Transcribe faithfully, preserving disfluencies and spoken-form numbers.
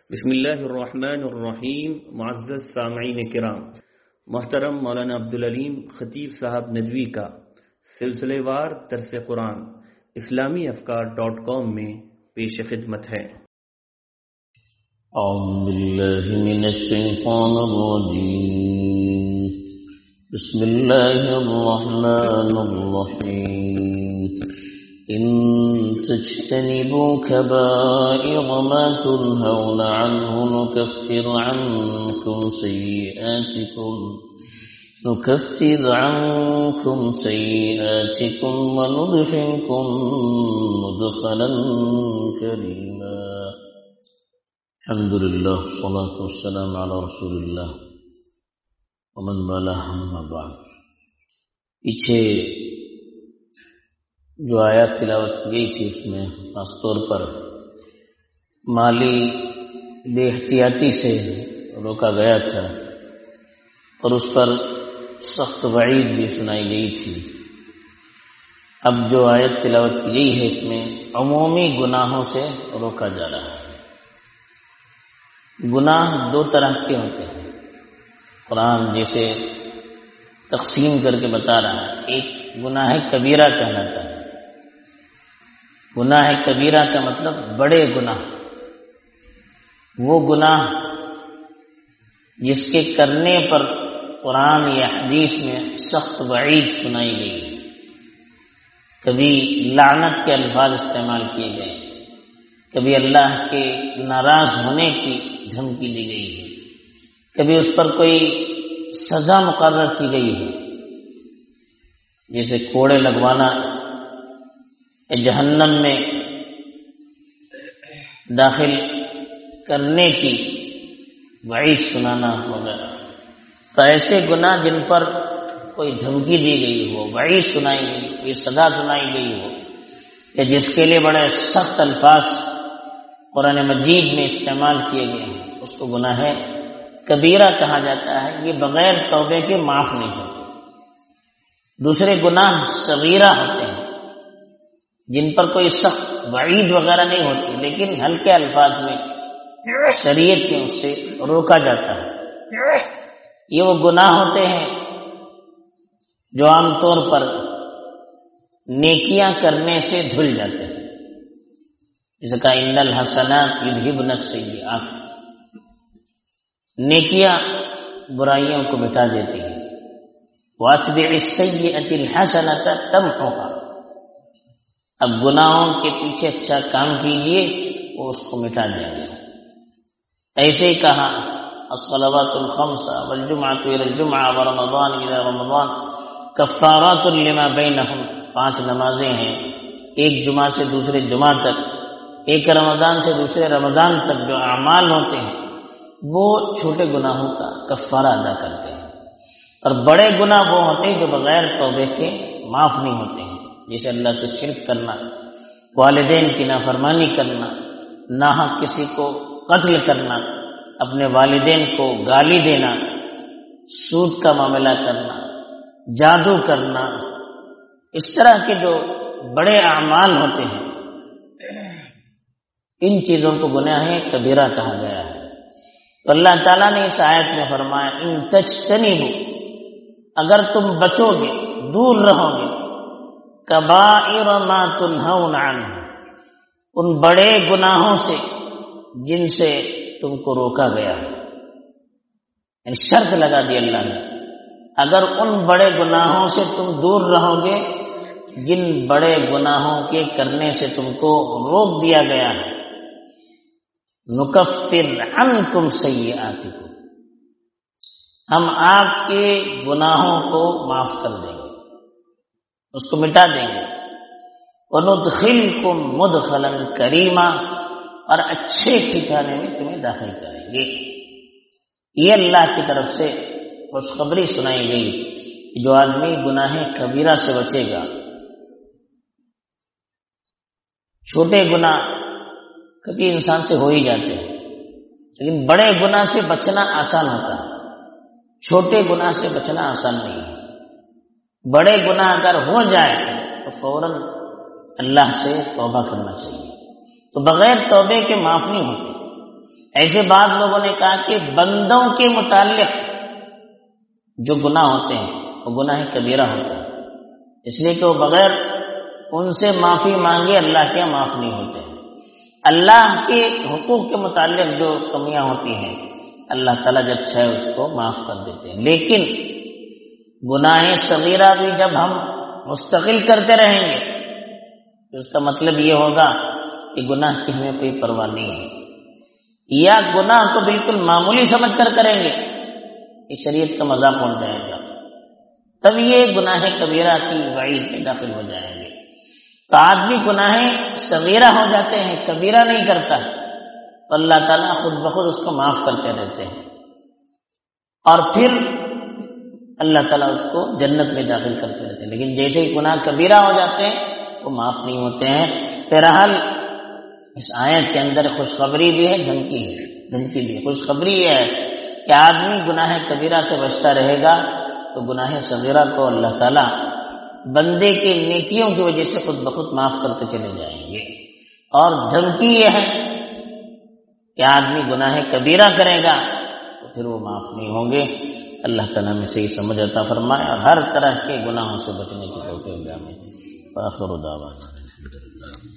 بسم اللہ الرحمن الرحیم. معزز سامعین کرام، محترم مولانا عبدالعلیم خطیب صاحب ندوی کا سلسلے وار درس قرآن اسلامی افکار ڈاٹ کام میں پیش خدمت ہے. اعوذ باللہ من الشیطان الرجیم. بسم اللہ الرحمن الرحیم. ان تجتنبوا كبائر ما تنهون عنه نكفر عنكم سيئاتكم نكفر عنكم سيئاتكم وندخلكم مدخلا كريما. الحمد لله والصلاة والسلام على رسول الله ومن والاه اما بعد. پیچھے جو آیات تلاوت کی گئی تھی اس میں خاص طور پر مالی بے احتیاطی سے روکا گیا تھا اور اس پر سخت وعید بھی سنائی گئی تھی. اب جو آیت تلاوت کی گئی ہے اس میں عمومی گناہوں سے روکا جا رہا ہے. گناہ دو طرح کے ہوتے ہیں. قرآن جیسے تقسیم کر کے بتا رہا ہے. ایک گناہ کبیرہ کہلاتا ہے. گناہ کبیرہ کا مطلب بڑے گناہ، وہ گناہ جس کے کرنے پر قرآن یا حدیث میں سخت وعید سنائی گئی. کبھی لعنت کے الفاظ استعمال کیے گئے، کبھی اللہ کے ناراض ہونے کی دھمکی دی گئی ہے، کبھی اس پر کوئی سزا مقرر کی گئی ہے، جیسے کوڑے لگوانا، جہنم میں داخل کرنے کی وعید سنانا وغیرہ. تو ایسے گناہ جن پر کوئی دھمکی دی گئی ہو، وعید سنائی گئی، کوئی سزا سنائی گئی ہو، یا جس کے لیے بڑے سخت الفاظ قرآن مجید میں استعمال کیے گئے ہیں، اس کو گناہ کبیرہ کہا جاتا ہے. یہ بغیر توبے کے معاف نہیں ہوتے. دوسرے گناہ صغیرہ ہوتے ہیں جن پر کوئی سخت وعید وغیرہ نہیں ہوتی، لیکن ہلکے الفاظ میں شریعت کے اس سے روکا جاتا ہے. یہ وہ گناہ ہوتے ہیں جو عام طور پر نیکیاں کرنے سے دھل جاتے ہیں. جیسے کہا ان الحسنات یذہبن السیئات، نیکیاں برائیوں کو مٹا دیتی ہیں. واتبع السیئۃ الحسنۃ تمحوها، اب گناہوں کے پیچھے اچھا کام کیجئے وہ اس کو مٹا دیں گے. ایسے ہی کہا الصلوات الخمس والجمعۃ الى الجمعہ ورمضان الى رمضان کفارات لما بینہم. پانچ نمازیں ہیں، ایک جمعہ سے دوسرے جمعہ تک، ایک رمضان سے دوسرے رمضان تک جو اعمال ہوتے ہیں وہ چھوٹے گناہوں کا کفارہ ادا کرتے ہیں. اور بڑے گناہ وہ ہوتے ہیں جو بغیر توبے کے معاف نہیں ہوتے ہیں، جیسے اللہ سے شرک کرنا، والدین کی نافرمانی کرنا، ناحق کسی کو قتل کرنا، اپنے والدین کو گالی دینا، سود کا معاملہ کرنا، جادو کرنا. اس طرح کے جو بڑے اعمال ہوتے ہیں ان چیزوں کو گناہ کبیرہ کہا گیا ہے. تو اللہ تعالیٰ نے اس آیت میں فرمایا ان تجتنبوا، اگر تم بچو گے، دور رہو گے، کبائر ما تنہون عنہ، ان بڑے گناہوں سے جن سے تم کو روکا گیا ہے. یعنی شرط لگا دی اللہ نے، اگر ان بڑے گناہوں سے تم دور رہو گے جن بڑے گناہوں کے کرنے سے تم کو روک دیا گیا ہے، نکفر عنکم سیئاتکم، ہم آپ کے گناہوں کو معاف کر دیں گے، اس کو مٹا دیں گے. وَنُدْخِلْكُمْ مُدْخَلًا كَرِيمًا، اور اچھے ٹھکانے میں تمہیں داخل کریں گے. یہ اللہ کی طرف سے خوشخبری سنائی گئی کہ جو آدمی گناہ کبیرہ سے بچے گا. چھوٹے گناہ کبھی انسان سے ہو ہی جاتے ہیں، لیکن بڑے گناہ سے بچنا آسان ہوتا ہے، چھوٹے گناہ سے بچنا آسان نہیں ہے. بڑے گناہ اگر ہو جائے تو فوراً اللہ سے توبہ کرنا چاہیے. تو بغیر توبے کے معاف نہیں ہوتے. ایسے بعض لوگوں نے کہا کہ بندوں کے متعلق جو گناہ ہوتے ہیں وہ گناہ کبیرہ ہوتے ہیں، اس لیے کہ وہ بغیر ان سے معافی مانگے اللہ کے معاف نہیں ہوتے۔ اللہ کے حقوق کے متعلق جو کمیاں ہوتی ہیں اللہ تعالیٰ جب چاہے اس کو معاف کر دیتے ہیں، لیکن گناہ صغیرہ بھی جب ہم مستقل کرتے رہیں گے تو اس کا مطلب یہ ہوگا کہ گناہ کی ہمیں کوئی پرواہ نہیں ہے، یا گناہ کو بالکل معمولی سمجھ کر کریں گے کہ شریعت کا مذاق بن جائے گا، تب یہ گناہ کبیرہ کی وعید میں داخل ہو جائیں گے۔ تو آدمی گناہ صغیرہ ہو جاتے ہیں، کبیرہ نہیں کرتا، تو اللہ تعالیٰ خود بخود اس کو معاف کرتے رہتے ہیں، اور پھر اللہ تعالیٰ اس کو جنت میں داخل کرتے رہتے ہیں۔ لیکن جیسے ہی گناہ کبیرہ ہو جاتے ہیں وہ معاف نہیں ہوتے ہیں۔ بہرحال اس آیت کے اندر خوشخبری بھی ہے، دھمکی ہے، دھمکی بھی ہے۔ خوشخبری یہ ہے کہ آدمی گناہ کبیرہ سے بچتا رہے گا تو گناہ صغیرہ کو اللہ تعالیٰ بندے کے نیکیوں کی وجہ سے خود بخود معاف کرتے چلے جائیں گے، اور دھمکی یہ ہے کہ آدمی گناہ کبیرہ کرے گا تو پھر وہ معاف نہیں ہوں گے۔ اللہ تعالیٰ میں صحیح سمجھ عطا فرمائے اور ہر طرح کے گناہوں سے بچنے کی توفیق دے۔ آمین۔ وآخر دعوانا الحمدللہ۔